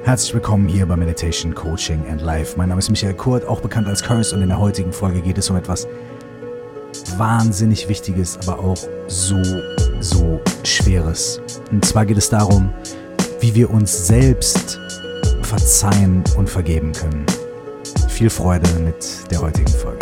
Herzlich willkommen hier bei Meditation, Coaching and Life. Mein Name ist Michael Kurt, auch bekannt als Curse, und in der heutigen Folge geht es um etwas wahnsinnig Wichtiges, aber auch so Schweres. Und zwar geht es darum, wie wir uns selbst verzeihen und vergeben können. Viel Freude mit der heutigen Folge.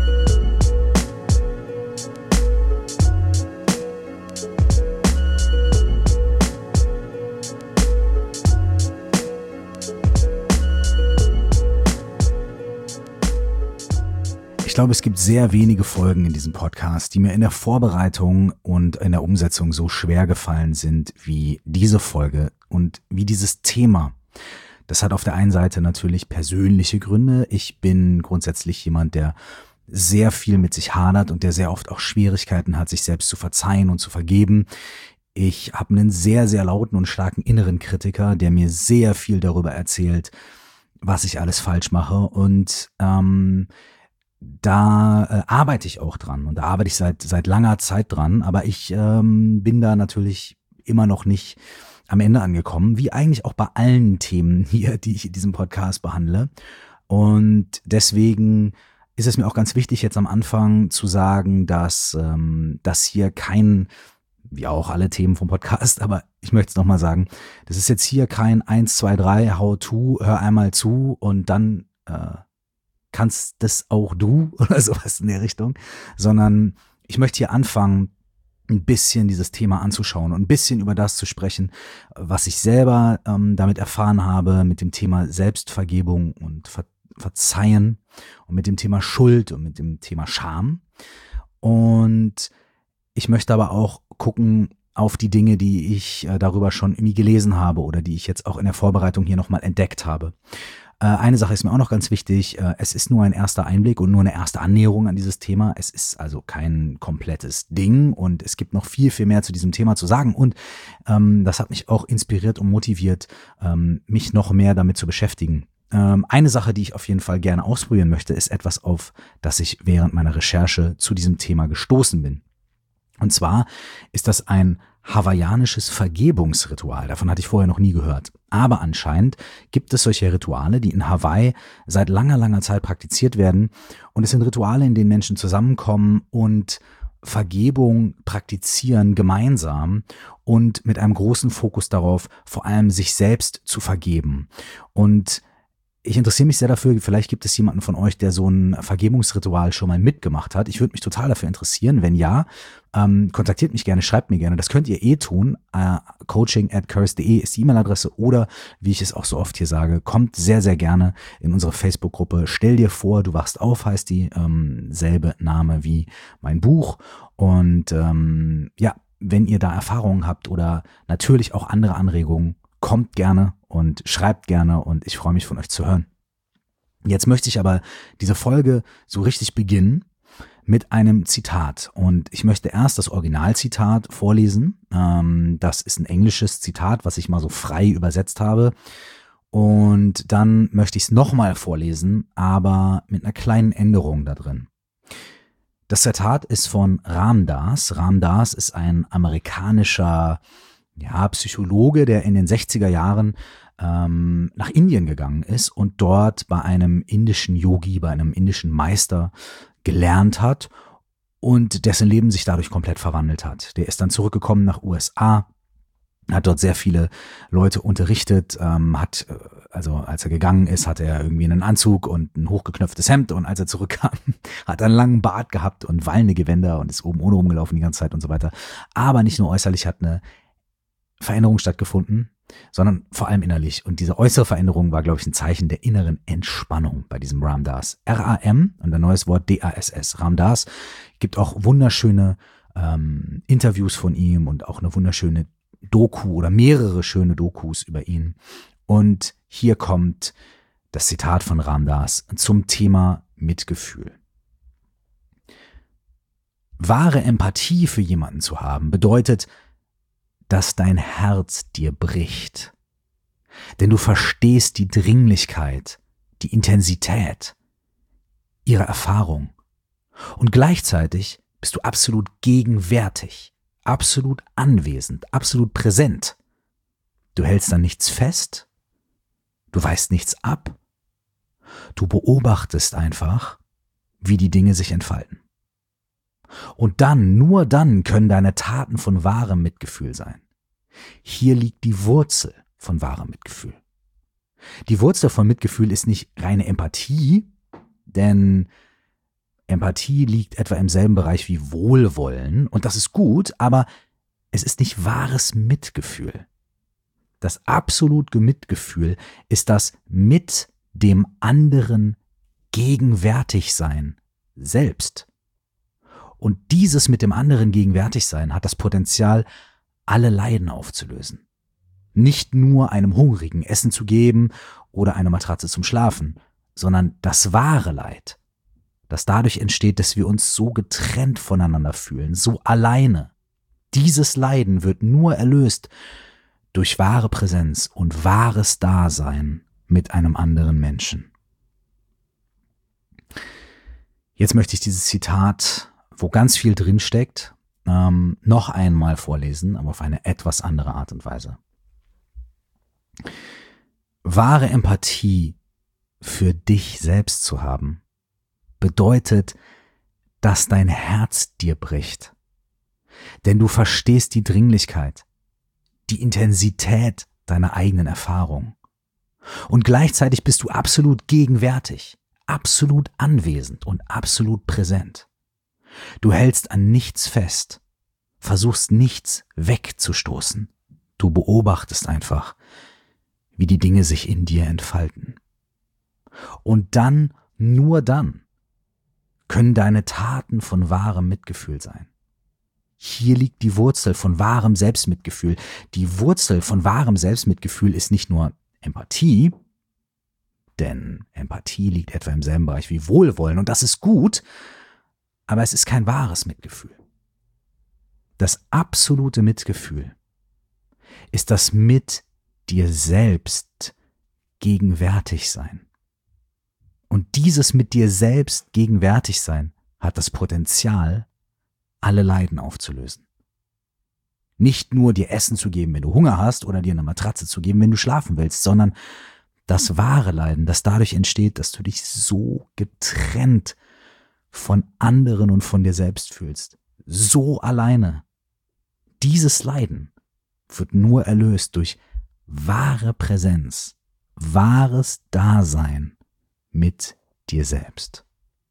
Ich glaube, es gibt sehr wenige Folgen in diesem Podcast, die mir in der Vorbereitung und in der Umsetzung so schwer gefallen sind wie diese Folge und wie dieses Thema. Das hat auf der einen Seite natürlich persönliche Gründe. Ich bin grundsätzlich jemand, der sehr viel mit sich hadert und der sehr oft auch Schwierigkeiten hat, sich selbst zu verzeihen und zu vergeben. Ich habe einen sehr, sehr lauten und starken inneren Kritiker, der mir sehr viel darüber erzählt, was ich alles falsch mache, und da arbeite ich auch dran, und da arbeite ich seit langer Zeit dran, aber ich bin da natürlich immer noch nicht am Ende angekommen, wie eigentlich auch bei allen Themen hier, die ich in diesem Podcast behandle. Und deswegen ist es mir auch ganz wichtig, jetzt am Anfang zu sagen, dass das hier kein, wie auch alle Themen vom Podcast, aber ich möchte es nochmal sagen, das ist jetzt hier kein 1, 2, 3, How-to, hör einmal zu und dann kannst das auch du oder sowas in der Richtung, sondern ich möchte hier anfangen, ein bisschen dieses Thema anzuschauen und ein bisschen über das zu sprechen, was ich selber damit erfahren habe, mit dem Thema Selbstvergebung und Verzeihen und mit dem Thema Schuld und mit dem Thema Scham. Und ich möchte aber auch gucken auf die Dinge, die ich darüber schon irgendwie gelesen habe oder die ich jetzt auch in der Vorbereitung hier nochmal entdeckt habe. Eine Sache ist mir auch noch ganz wichtig, es ist nur ein erster Einblick und nur eine erste Annäherung an dieses Thema. Es ist also kein komplettes Ding und es gibt noch viel, viel mehr zu diesem Thema zu sagen, und das hat mich auch inspiriert und motiviert, mich noch mehr damit zu beschäftigen. Eine Sache, die ich auf jeden Fall gerne ausprobieren möchte, ist etwas, auf das ich während meiner Recherche zu diesem Thema gestoßen bin. Und zwar ist das ein hawaiianisches Vergebungsritual. Davon hatte ich vorher noch nie gehört. Aber anscheinend gibt es solche Rituale, die in Hawaii seit langer, langer Zeit praktiziert werden. Und es sind Rituale, in denen Menschen zusammenkommen und Vergebung praktizieren gemeinsam und mit einem großen Fokus darauf, vor allem sich selbst zu vergeben. Und ich interessiere mich sehr dafür, vielleicht gibt es jemanden von euch, der so ein Vergebungsritual schon mal mitgemacht hat. Ich würde mich total dafür interessieren. Wenn ja, kontaktiert mich gerne, schreibt mir gerne. Das könnt ihr tun. coaching@curse.de ist die E-Mail-Adresse, oder, wie ich es auch so oft hier sage, kommt sehr, sehr gerne in unsere Facebook-Gruppe. Stell dir vor, du wachst auf, heißt die, selbe Name wie mein Buch. Und ja, wenn ihr da Erfahrungen habt oder natürlich auch andere Anregungen, kommt gerne und schreibt gerne, und ich freue mich, von euch zu hören. Jetzt möchte ich aber diese Folge so richtig beginnen mit einem Zitat, und ich möchte erst das Originalzitat vorlesen. Das ist ein englisches Zitat, was ich mal so frei übersetzt habe, und dann möchte ich es nochmal vorlesen, aber mit einer kleinen Änderung da drin. Das Zitat ist von Ram Dass. Ram Dass ist ein amerikanischer Psychologe, der in den 60er Jahren nach Indien gegangen ist und dort bei einem indischen Yogi, bei einem indischen Meister gelernt hat und dessen Leben sich dadurch komplett verwandelt hat. Der ist dann zurückgekommen nach USA, hat dort sehr viele Leute unterrichtet, also als er gegangen ist, hatte er irgendwie einen Anzug und ein hochgeknöpftes Hemd, und als er zurückkam, hat er einen langen Bart gehabt und wallende Gewänder und ist oben ohne rumgelaufen die ganze Zeit und so weiter. Aber nicht nur äußerlich hat eine Veränderung stattgefunden, sondern vor allem innerlich. Und diese äußere Veränderung war, glaube ich, ein Zeichen der inneren Entspannung bei diesem Ram Dass. R-A-M und ein neues Wort D-A-S-S. Ram Dass gibt auch wunderschöne Interviews von ihm und auch eine wunderschöne Doku oder mehrere schöne Dokus über ihn. Und hier kommt das Zitat von Ram Dass zum Thema Mitgefühl. Wahre Empathie für jemanden zu haben bedeutet, dass dein Herz dir bricht. Denn du verstehst die Dringlichkeit, die Intensität ihrer Erfahrung. Und gleichzeitig bist du absolut gegenwärtig, absolut anwesend, absolut präsent. Du hältst an nichts fest, Du weißt nichts ab. Du beobachtest einfach, wie die Dinge sich entfalten. Und dann, nur dann können deine Taten von wahrem Mitgefühl sein. Hier liegt die Wurzel von wahrem Mitgefühl. Die Wurzel von Mitgefühl ist nicht reine Empathie, denn Empathie liegt etwa im selben Bereich wie Wohlwollen und das ist gut, aber es ist nicht wahres Mitgefühl. Das absolute Mitgefühl ist das mit dem anderen gegenwärtig sein selbst. Und dieses mit dem anderen gegenwärtig sein hat das Potenzial, alle Leiden aufzulösen. Nicht nur einem Hungrigen Essen zu geben oder eine Matratze zum Schlafen, sondern das wahre Leid, das dadurch entsteht, dass wir uns so getrennt voneinander fühlen, so alleine. Dieses Leiden wird nur erlöst durch wahre Präsenz und wahres Dasein mit einem anderen Menschen. Jetzt möchte ich dieses Zitat, wo ganz viel drinsteckt, noch einmal vorlesen, aber auf eine etwas andere Art und Weise. Wahre Empathie für dich selbst zu haben, bedeutet, dass dein Herz dir bricht. Denn du verstehst die Dringlichkeit, die Intensität deiner eigenen Erfahrung. Und gleichzeitig bist du absolut gegenwärtig, absolut anwesend und absolut präsent. Du hältst an nichts fest, versuchst nichts wegzustoßen. Du beobachtest einfach, wie die Dinge sich in dir entfalten. Und dann, nur dann, können deine Taten von wahrem Mitgefühl sein. Hier liegt die Wurzel von wahrem Selbstmitgefühl. Die Wurzel von wahrem Selbstmitgefühl ist nicht nur Empathie, denn Empathie liegt etwa im selben Bereich wie Wohlwollen und das ist gut, aber es ist kein wahres Mitgefühl. Das absolute Mitgefühl ist das mit dir selbst gegenwärtig sein. Und dieses mit dir selbst gegenwärtig sein hat das Potenzial, alle Leiden aufzulösen. Nicht nur dir Essen zu geben, wenn du Hunger hast, oder dir eine Matratze zu geben, wenn du schlafen willst, sondern das wahre Leiden, das dadurch entsteht, dass du dich so getrennt von anderen und von dir selbst fühlst. So alleine. Dieses Leiden wird nur erlöst durch wahre Präsenz, wahres Dasein mit dir selbst.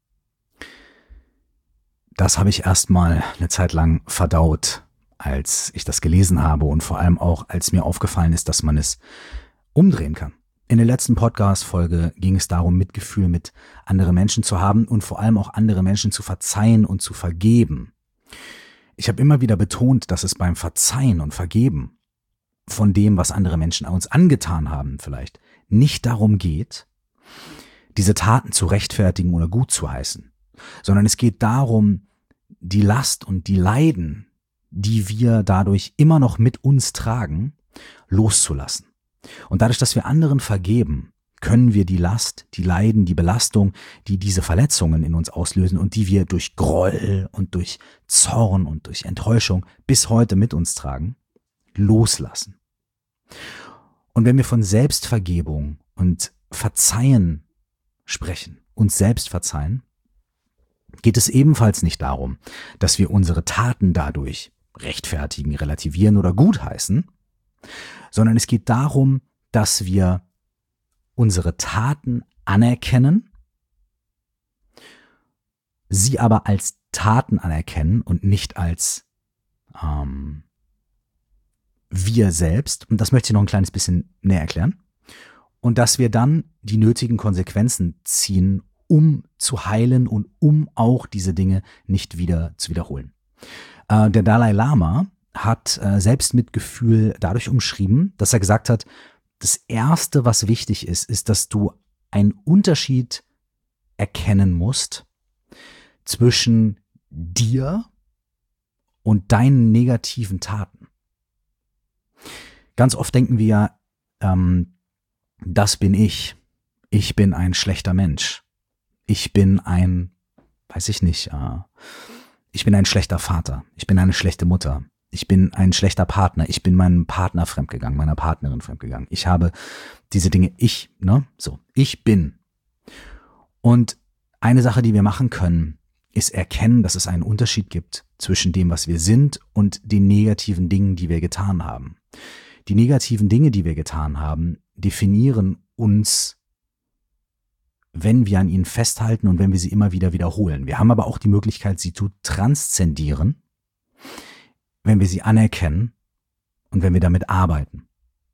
Das habe ich erstmal eine Zeit lang verdaut, als ich das gelesen habe und vor allem auch, als mir aufgefallen ist, dass man es umdrehen kann. In der letzten Podcast-Folge ging es darum, Mitgefühl mit anderen Menschen zu haben und vor allem auch andere Menschen zu verzeihen und zu vergeben. Ich habe immer wieder betont, dass es beim Verzeihen und Vergeben von dem, was andere Menschen uns angetan haben vielleicht, nicht darum geht, diese Taten zu rechtfertigen oder gut zu heißen, sondern es geht darum, die Last und die Leiden, die wir dadurch immer noch mit uns tragen, loszulassen. Und dadurch, dass wir anderen vergeben, können wir die Last, die Leiden, die Belastung, die diese Verletzungen in uns auslösen und die wir durch Groll und durch Zorn und durch Enttäuschung bis heute mit uns tragen, loslassen. Und wenn wir von Selbstvergebung und Verzeihen sprechen, uns selbst verzeihen, geht es ebenfalls nicht darum, dass wir unsere Taten dadurch rechtfertigen, relativieren oder gutheißen, sondern es geht darum, dass wir unsere Taten anerkennen, sie aber als Taten anerkennen und nicht als wir selbst. Und das möchte ich noch ein kleines bisschen näher erklären. Und dass wir dann die nötigen Konsequenzen ziehen, um zu heilen und um auch diese Dinge nicht wieder zu wiederholen. Der Dalai Lama hat Selbstmitgefühl dadurch umschrieben, dass er gesagt hat, das Erste, was wichtig ist, ist, dass du einen Unterschied erkennen musst zwischen dir und deinen negativen Taten. Ganz oft denken wir, das bin ich. Ich bin ein schlechter Mensch. Ich bin ein, weiß ich nicht, ich bin ein schlechter Vater. Ich bin eine schlechte Mutter. Ich bin ein schlechter Partner. Ich bin meinem Partner fremdgegangen, meiner Partnerin fremdgegangen. Ich habe diese Dinge, ich bin. Und eine Sache, die wir machen können, ist erkennen, dass es einen Unterschied gibt zwischen dem, was wir sind und den negativen Dingen, die wir getan haben. Die negativen Dinge, die wir getan haben, definieren uns, wenn wir an ihnen festhalten und wenn wir sie immer wieder wiederholen. Wir haben aber auch die Möglichkeit, sie zu transzendieren, wenn wir sie anerkennen und wenn wir damit arbeiten.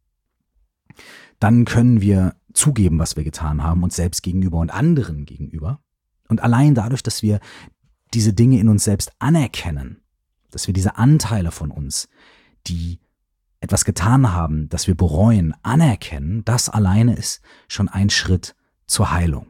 Dann können wir zugeben, was wir getan haben, uns selbst gegenüber und anderen gegenüber. Und allein dadurch, dass wir diese Dinge in uns selbst anerkennen, dass wir diese Anteile von uns, die etwas getan haben, das wir bereuen, anerkennen, das alleine ist schon ein Schritt zur Heilung.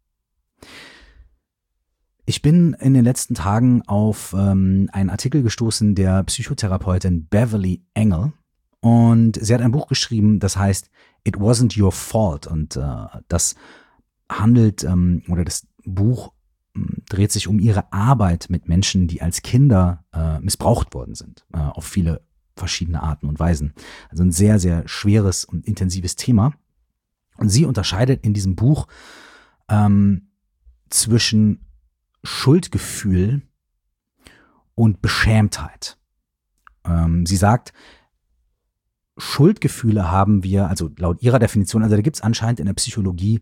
Ich bin in den letzten Tagen auf einen Artikel gestoßen der Psychotherapeutin Beverly Engel und sie hat ein Buch geschrieben, das heißt It Wasn't Your Fault und das handelt oder das Buch dreht sich um ihre Arbeit mit Menschen, die als Kinder missbraucht worden sind, auf viele verschiedene Arten und Weisen. Also ein sehr, sehr schweres und intensives Thema. Und sie unterscheidet in diesem Buch zwischen Schuldgefühl und Beschämtheit. Sie sagt, Schuldgefühle haben wir, also laut ihrer Definition, also da gibt es anscheinend in der Psychologie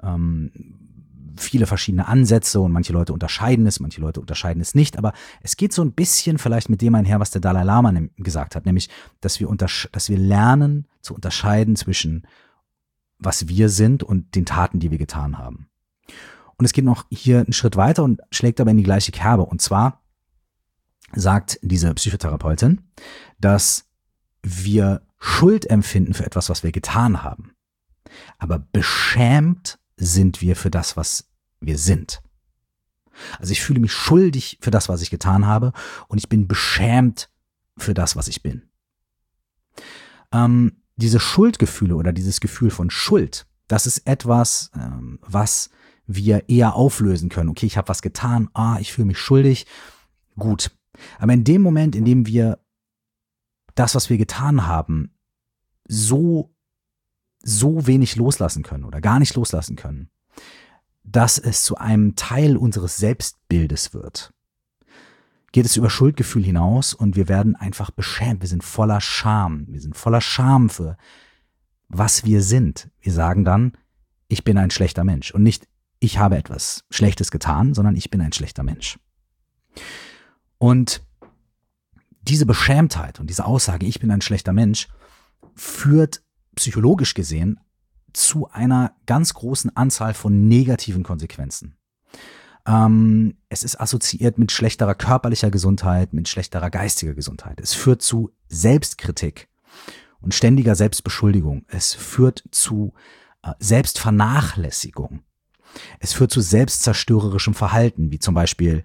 viele verschiedene Ansätze und manche Leute unterscheiden es nicht, aber es geht so ein bisschen vielleicht mit dem einher, was der Dalai Lama gesagt hat, nämlich, dass wir lernen zu unterscheiden zwischen was wir sind und den Taten, die wir getan haben. Und es geht noch hier einen Schritt weiter und schlägt aber in die gleiche Kerbe. Und zwar sagt diese Psychotherapeutin, dass wir Schuld empfinden für etwas, was wir getan haben. Aber beschämt sind wir für das, was wir sind. Also ich fühle mich schuldig für das, was ich getan habe und ich bin beschämt für das, was ich bin. Diese Schuldgefühle oder dieses Gefühl von Schuld, das ist etwas, was wir eher auflösen können. Okay, ich habe was getan, ich fühle mich schuldig, gut. Aber in dem Moment, in dem wir das, was wir getan haben, so wenig loslassen können oder gar nicht loslassen können, dass es zu einem Teil unseres Selbstbildes wird, geht es über Schuldgefühl hinaus und wir werden einfach beschämt. Wir sind voller Scham. Wir sind voller Scham für was wir sind. Wir sagen dann, ich bin ein schlechter Mensch und nicht, ich habe etwas Schlechtes getan, sondern ich bin ein schlechter Mensch. Und diese Beschämtheit und diese Aussage, ich bin ein schlechter Mensch, führt psychologisch gesehen zu einer ganz großen Anzahl von negativen Konsequenzen. Es ist assoziiert mit schlechterer körperlicher Gesundheit, mit schlechterer geistiger Gesundheit. Es führt zu Selbstkritik und ständiger Selbstbeschuldigung. Es führt zu Selbstvernachlässigung. Es führt zu selbstzerstörerischem Verhalten, wie zum Beispiel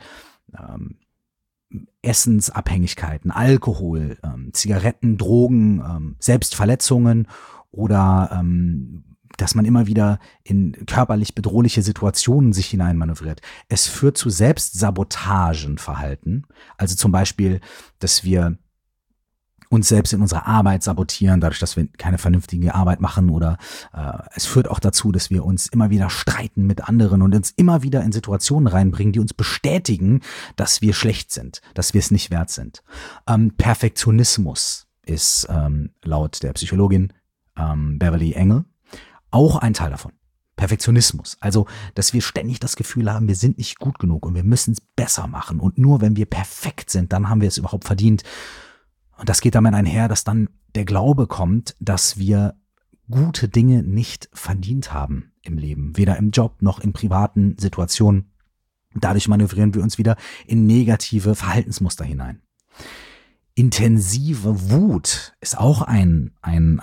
Essensabhängigkeiten, Alkohol, Zigaretten, Drogen, Selbstverletzungen oder dass man immer wieder in körperlich bedrohliche Situationen sich hineinmanövriert. Es führt zu Selbstsabotagenverhalten, also zum Beispiel, dass wir uns selbst in unserer Arbeit sabotieren, dadurch, dass wir keine vernünftige Arbeit machen oder es führt auch dazu, dass wir uns immer wieder streiten mit anderen und uns immer wieder in Situationen reinbringen, die uns bestätigen, dass wir schlecht sind, dass wir es nicht wert sind. Perfektionismus ist laut der Psychologin Beverly Engel auch ein Teil davon. Perfektionismus. Also, dass wir ständig das Gefühl haben, wir sind nicht gut genug und wir müssen es besser machen. Und nur wenn wir perfekt sind, dann haben wir es überhaupt verdient. Und das geht damit einher, dass dann der Glaube kommt, dass wir gute Dinge nicht verdient haben im Leben. Weder im Job noch in privaten Situationen. Dadurch manövrieren wir uns wieder in negative Verhaltensmuster hinein. Intensive Wut ist auch ein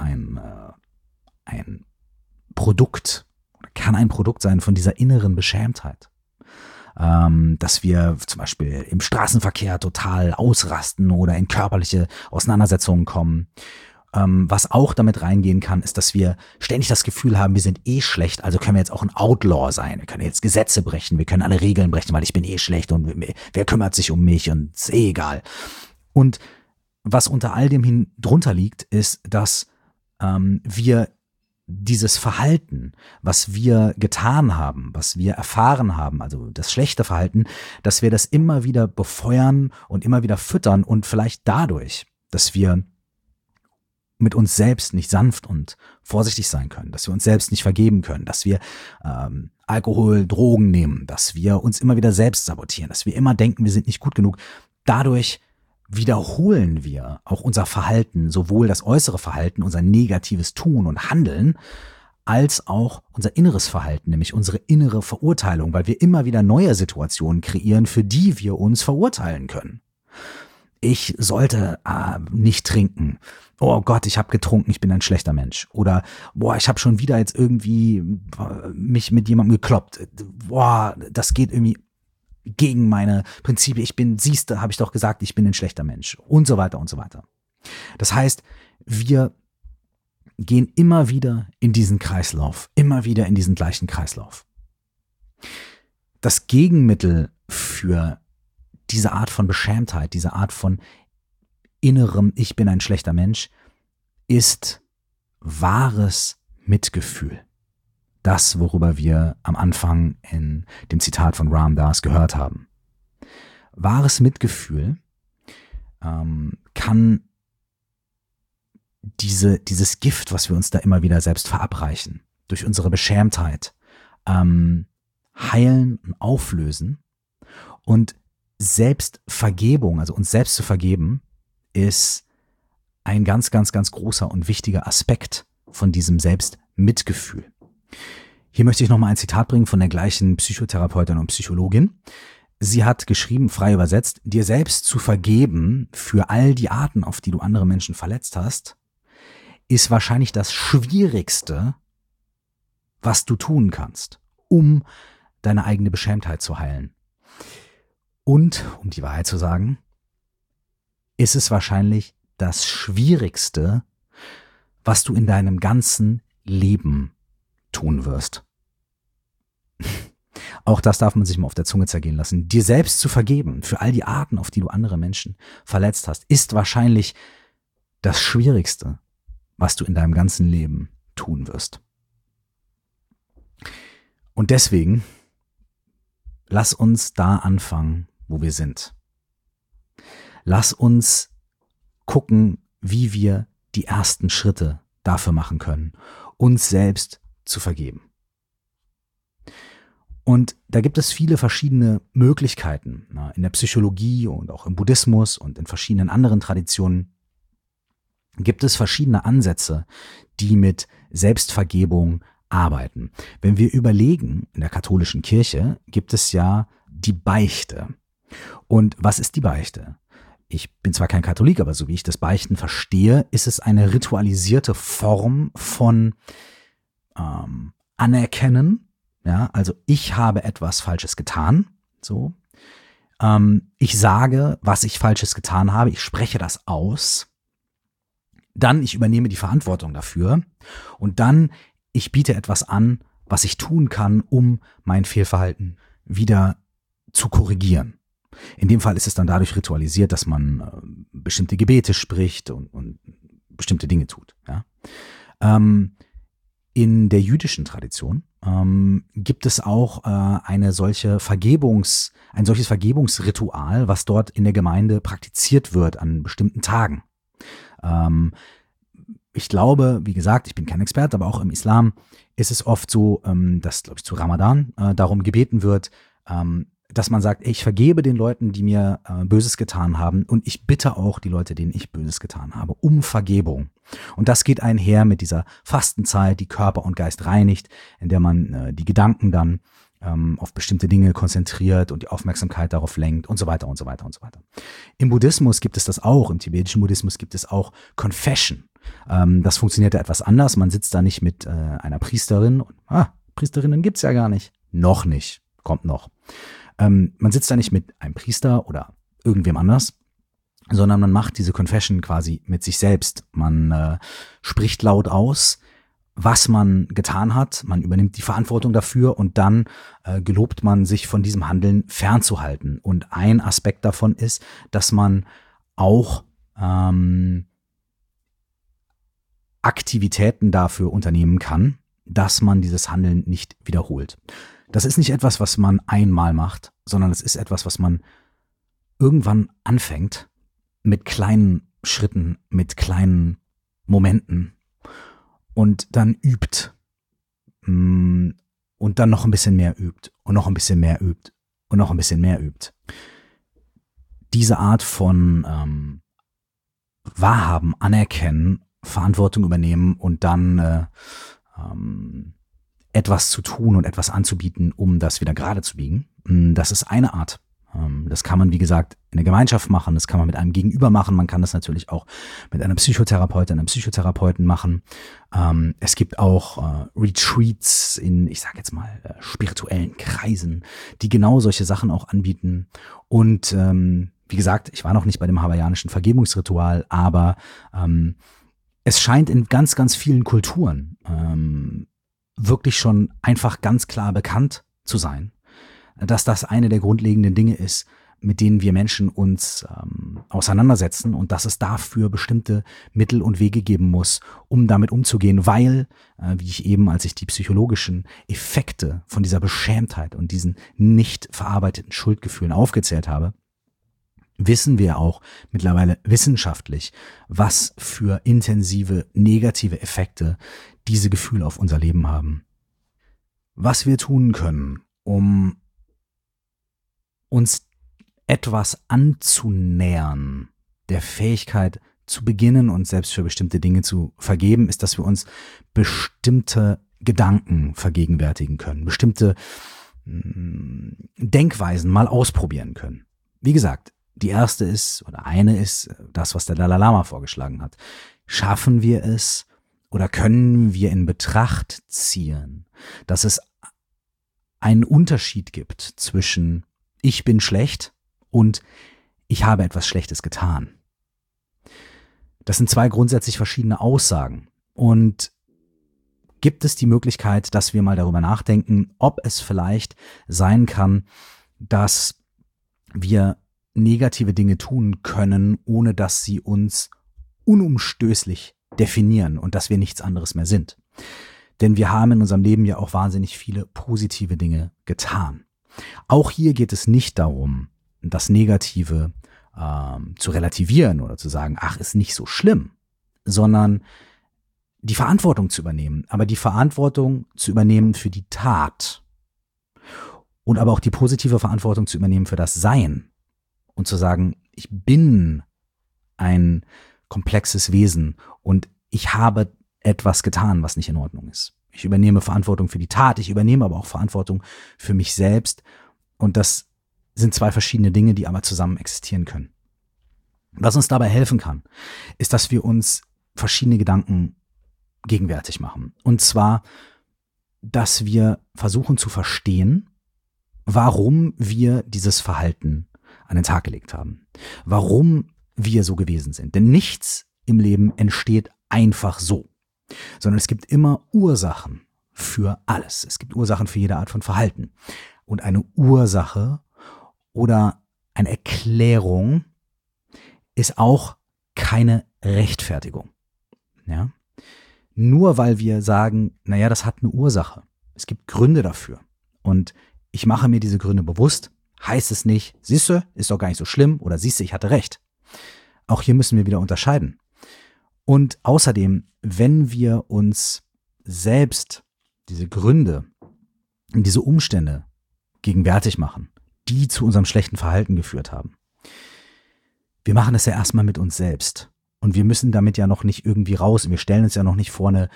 Produkt, kann ein Produkt sein von dieser inneren Beschämtheit. Dass wir zum Beispiel im Straßenverkehr total ausrasten oder in körperliche Auseinandersetzungen kommen. Was auch damit reingehen kann, ist, dass wir ständig das Gefühl haben, wir sind schlecht, also können wir jetzt auch ein Outlaw sein. Wir können jetzt Gesetze brechen, wir können alle Regeln brechen, weil ich bin schlecht und wer kümmert sich um mich und ist egal. Und was unter all dem drunter liegt, ist, dass wir dieses Verhalten, was wir getan haben, was wir erfahren haben, also das schlechte Verhalten, dass wir das immer wieder befeuern und immer wieder füttern und vielleicht dadurch, dass wir mit uns selbst nicht sanft und vorsichtig sein können, dass wir uns selbst nicht vergeben können, dass wir Alkohol, Drogen nehmen, dass wir uns immer wieder selbst sabotieren, dass wir immer denken, wir sind nicht gut genug. Dadurch wiederholen wir auch unser Verhalten, sowohl das äußere Verhalten, unser negatives Tun und Handeln, als auch unser inneres Verhalten, nämlich unsere innere Verurteilung, weil wir immer wieder neue Situationen kreieren, für die wir uns verurteilen können. Ich sollte nicht trinken. Oh Gott, ich habe getrunken, ich bin ein schlechter Mensch. Oder ich habe schon wieder jetzt irgendwie mich mit jemandem gekloppt. Das geht irgendwie gegen meine Prinzipien. Habe ich doch gesagt, ich bin ein schlechter Mensch. Und so weiter und so weiter. Das heißt, wir gehen immer wieder in diesen Kreislauf, immer wieder in diesen gleichen Kreislauf. Das Gegenmittel für diese Art von Beschämtheit, diese Art von innerem Ich bin ein schlechter Mensch, ist wahres Mitgefühl. Das, worüber wir am Anfang in dem Zitat von Ram Dass gehört haben. Wahres Mitgefühl kann dieses Gift, was wir uns da immer wieder selbst verabreichen, durch unsere Beschämtheit heilen und auflösen. Und Selbstvergebung, also uns selbst zu vergeben, ist ein ganz, ganz, ganz großer und wichtiger Aspekt von diesem Selbstmitgefühl. Hier möchte ich nochmal ein Zitat bringen von der gleichen Psychotherapeutin und Psychologin. Sie hat geschrieben, frei übersetzt: Dir selbst zu vergeben für all die Arten, auf die du andere Menschen verletzt hast, ist wahrscheinlich das Schwierigste, was du tun kannst, um deine eigene Beschämtheit zu heilen. Und, um die Wahrheit zu sagen, ist es wahrscheinlich das Schwierigste, was du in deinem ganzen Leben tun wirst. Auch das darf man sich mal auf der Zunge zergehen lassen. Dir selbst zu vergeben für all die Arten, auf die du andere Menschen verletzt hast, ist wahrscheinlich das Schwierigste, was du in deinem ganzen Leben tun wirst. Und deswegen, lass uns da anfangen, wo wir sind. Lass uns gucken, wie wir die ersten Schritte dafür machen können, uns selbst zu vergeben. Und da gibt es viele verschiedene Möglichkeiten. In der Psychologie und auch im Buddhismus und in verschiedenen anderen Traditionen gibt es verschiedene Ansätze, die mit Selbstvergebung arbeiten. Wenn wir überlegen, in der katholischen Kirche gibt es ja die Beichte. Und was ist die Beichte? Ich bin zwar kein Katholik, aber so wie ich das Beichten verstehe, ist es eine ritualisierte Form von Anerkennen. Ja, also ich habe etwas Falsches getan. So, ich sage, was ich Falsches getan habe. Ich spreche das aus. Dann ich übernehme die Verantwortung dafür. Und dann ich biete etwas an, was ich tun kann, um mein Fehlverhalten wieder zu korrigieren. In dem Fall ist es dann dadurch ritualisiert, dass man bestimmte Gebete spricht und bestimmte Dinge tut. Ja? In der jüdischen Tradition gibt es auch ein solches Vergebungsritual, was dort in der Gemeinde praktiziert wird an bestimmten Tagen. Ich glaube, wie gesagt, ich bin kein Experte, aber auch im Islam ist es oft so, dass, glaube ich, zu Ramadan darum gebeten wird, dass man sagt, ich vergebe den Leuten, die mir Böses getan haben, und ich bitte auch die Leute, denen ich Böses getan habe, um Vergebung. Und das geht einher mit dieser Fastenzeit, die Körper und Geist reinigt, in der man die Gedanken dann auf bestimmte Dinge konzentriert und die Aufmerksamkeit darauf lenkt und so weiter und so weiter und so weiter. Im Buddhismus gibt es das auch, im tibetischen Buddhismus gibt es auch Confession. Das funktioniert ja etwas anders. Man sitzt da nicht mit einer Priesterin. Priesterinnen gibt's ja gar nicht. Noch nicht. Kommt noch. Man sitzt da nicht mit einem Priester oder irgendwem anders, sondern man macht diese Confession quasi mit sich selbst. Man spricht laut aus, was man getan hat. Man übernimmt die Verantwortung dafür und dann gelobt man, sich von diesem Handeln fernzuhalten. Und ein Aspekt davon ist, dass man auch Aktivitäten dafür unternehmen kann, dass man dieses Handeln nicht wiederholt. Das ist nicht etwas, was man einmal macht, sondern es ist etwas, was man irgendwann anfängt mit kleinen Schritten, mit kleinen Momenten und dann übt und dann noch ein bisschen mehr übt und noch ein bisschen mehr übt und noch ein bisschen mehr übt. Diese Art von Wahrhaben, anerkennen, Verantwortung übernehmen und dann etwas zu tun und etwas anzubieten, um das wieder gerade zu biegen. Das ist eine Art. Das kann man, wie gesagt, in der Gemeinschaft machen, das kann man mit einem Gegenüber machen, man kann das natürlich auch mit einer Psychotherapeutin, einem Psychotherapeuten machen. Es gibt auch Retreats in, ich sage jetzt mal, spirituellen Kreisen, die genau solche Sachen auch anbieten. Und wie gesagt, ich war noch nicht bei dem hawaiianischen Vergebungsritual, aber es scheint in ganz, ganz vielen Kulturen wirklich schon einfach ganz klar bekannt zu sein, dass das eine der grundlegenden Dinge ist, mit denen wir Menschen uns auseinandersetzen und dass es dafür bestimmte Mittel und Wege geben muss, um damit umzugehen, weil, wie ich eben, als ich die psychologischen Effekte von dieser Beschämtheit und diesen nicht verarbeiteten Schuldgefühlen aufgezählt habe, wissen wir auch mittlerweile wissenschaftlich, was für intensive negative Effekte diese Gefühle auf unser Leben haben. Was wir tun können, um uns etwas anzunähern, der Fähigkeit zu beginnen, uns selbst für bestimmte Dinge zu vergeben, ist, dass wir uns bestimmte Gedanken vergegenwärtigen können, bestimmte Denkweisen mal ausprobieren können. Wie gesagt, die erste ist, oder eine ist das, was der Dalai Lama vorgeschlagen hat. Schaffen wir es oder können wir in Betracht ziehen, dass es einen Unterschied gibt zwischen ich bin schlecht und ich habe etwas Schlechtes getan. Das sind zwei grundsätzlich verschiedene Aussagen. Und gibt es die Möglichkeit, dass wir mal darüber nachdenken, ob es vielleicht sein kann, dass wir negative Dinge tun können, ohne dass sie uns unumstößlich definieren und dass wir nichts anderes mehr sind. Denn wir haben in unserem Leben ja auch wahnsinnig viele positive Dinge getan. Auch hier geht es nicht darum, das Negative zu relativieren oder zu sagen, ach, ist nicht so schlimm, sondern die Verantwortung zu übernehmen. Aber die Verantwortung zu übernehmen für die Tat und aber auch die positive Verantwortung zu übernehmen für das Sein. Und zu sagen, ich bin ein komplexes Wesen und ich habe etwas getan, was nicht in Ordnung ist. Ich übernehme Verantwortung für die Tat, ich übernehme aber auch Verantwortung für mich selbst. Und das sind zwei verschiedene Dinge, die aber zusammen existieren können. Was uns dabei helfen kann, ist, dass wir uns verschiedene Gedanken gegenwärtig machen. Und zwar, dass wir versuchen zu verstehen, warum wir dieses Verhalten an den Tag gelegt haben. Warum wir so gewesen sind. Denn nichts im Leben entsteht einfach so, sondern es gibt immer Ursachen für alles. Es gibt Ursachen für jede Art von Verhalten. Und eine Ursache oder eine Erklärung ist auch keine Rechtfertigung. Ja? Nur weil wir sagen, naja, das hat eine Ursache. Es gibt Gründe dafür. Und ich mache mir diese Gründe bewusst, heißt es nicht, siehste, ist doch gar nicht so schlimm oder siehste, ich hatte recht. Auch hier müssen wir wieder unterscheiden. Und außerdem, wenn wir uns selbst diese Gründe und diese Umstände gegenwärtig machen, die zu unserem schlechten Verhalten geführt haben, wir machen das ja erstmal mit uns selbst. Und wir müssen damit ja noch nicht irgendwie raus. Wir stellen uns ja noch nicht vor einen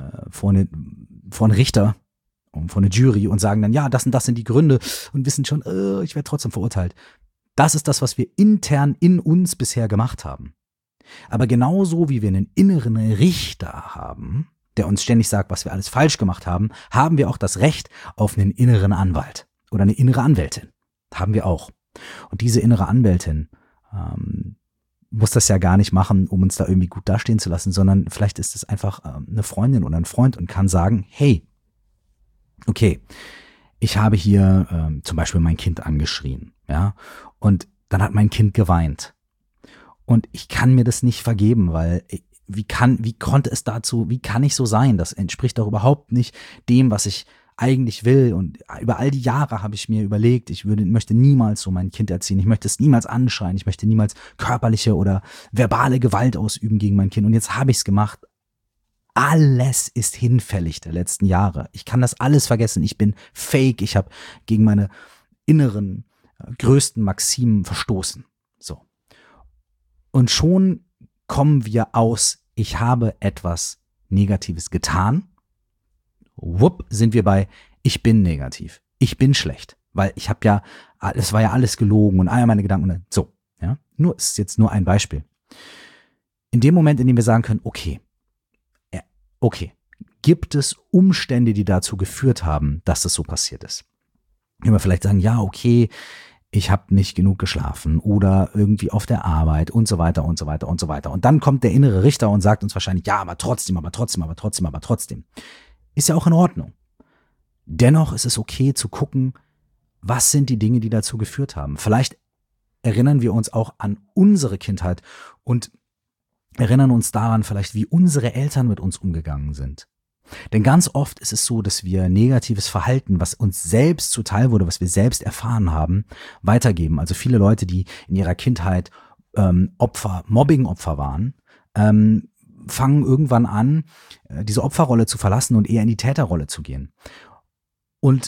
Richter und vor eine Jury und sagen dann, ja, das und das sind die Gründe und wissen schon, ich werde trotzdem verurteilt. Das ist das, was wir intern in uns bisher gemacht haben. Aber genauso wie wir einen inneren Richter haben, der uns ständig sagt, was wir alles falsch gemacht haben, haben wir auch das Recht auf einen inneren Anwalt oder eine innere Anwältin. Haben wir auch. Und diese innere Anwältin muss das ja gar nicht machen, um uns da irgendwie gut dastehen zu lassen, sondern vielleicht ist es einfach eine Freundin oder ein Freund und kann sagen, hey, okay, ich habe hier zum Beispiel mein Kind angeschrien, ja, und dann hat mein Kind geweint. Und ich kann mir das nicht vergeben, weil wie kann ich so sein? Das entspricht doch überhaupt nicht dem, was ich eigentlich will. Und über all die Jahre habe ich mir überlegt, möchte niemals so mein Kind erziehen. Ich möchte es niemals anschreien. Ich möchte niemals körperliche oder verbale Gewalt ausüben gegen mein Kind. Und jetzt habe ich es gemacht. Alles ist hinfällig der letzten Jahre. Ich kann das alles vergessen. Ich bin fake. Ich habe gegen meine inneren, größten Maximen verstoßen. So. Und schon kommen wir aus, ich habe etwas Negatives getan. Wupp, sind wir bei, ich bin negativ. Ich bin schlecht. Weil es war ja alles gelogen und all meine Gedanken. So, ja. Ist jetzt nur ein Beispiel. In dem Moment, in dem wir sagen können, okay, gibt es Umstände, die dazu geführt haben, dass das so passiert ist? Wenn wir vielleicht sagen, ja, okay, ich habe nicht genug geschlafen oder irgendwie auf der Arbeit und so weiter und so weiter und so weiter. Und dann kommt der innere Richter und sagt uns wahrscheinlich, ja, aber trotzdem. Ist ja auch in Ordnung. Dennoch ist es okay zu gucken, was sind die Dinge, die dazu geführt haben. Vielleicht erinnern wir uns auch an unsere Kindheit und erinnern uns daran vielleicht, wie unsere Eltern mit uns umgegangen sind. Denn ganz oft ist es so, dass wir negatives Verhalten, was uns selbst zuteil wurde, was wir selbst erfahren haben, weitergeben. Also viele Leute, die in ihrer Kindheit Mobbing-Opfer waren, fangen irgendwann an, diese Opferrolle zu verlassen und eher in die Täterrolle zu gehen. Und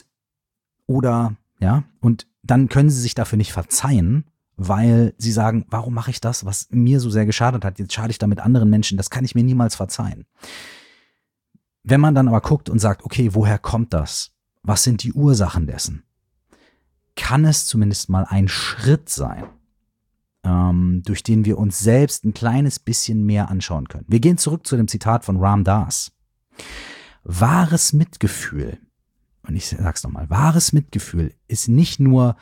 dann können sie sich dafür nicht verzeihen, weil sie sagen, warum mache ich das, was mir so sehr geschadet hat, jetzt schade ich damit anderen Menschen, das kann ich mir niemals verzeihen. Wenn man dann aber guckt und sagt, okay, woher kommt das? Was sind die Ursachen dessen? Kann es zumindest mal ein Schritt sein, durch den wir uns selbst ein kleines bisschen mehr anschauen können. Wir gehen zurück zu dem Zitat von Ram Dass. Wahres Mitgefühl, und ich sag's nochmal, wahres Mitgefühl ist nicht nur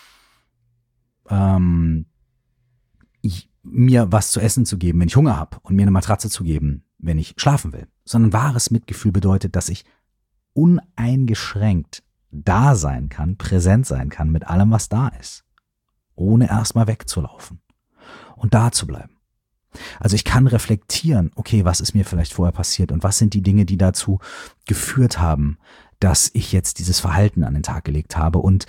mir was zu essen zu geben, wenn ich Hunger habe, und mir eine Matratze zu geben, wenn ich schlafen will, sondern wahres Mitgefühl bedeutet, dass ich uneingeschränkt da sein kann, präsent sein kann mit allem, was da ist, ohne erstmal wegzulaufen und da zu bleiben. Also ich kann reflektieren, okay, was ist mir vielleicht vorher passiert und was sind die Dinge, die dazu geführt haben, dass ich jetzt dieses Verhalten an den Tag gelegt habe, und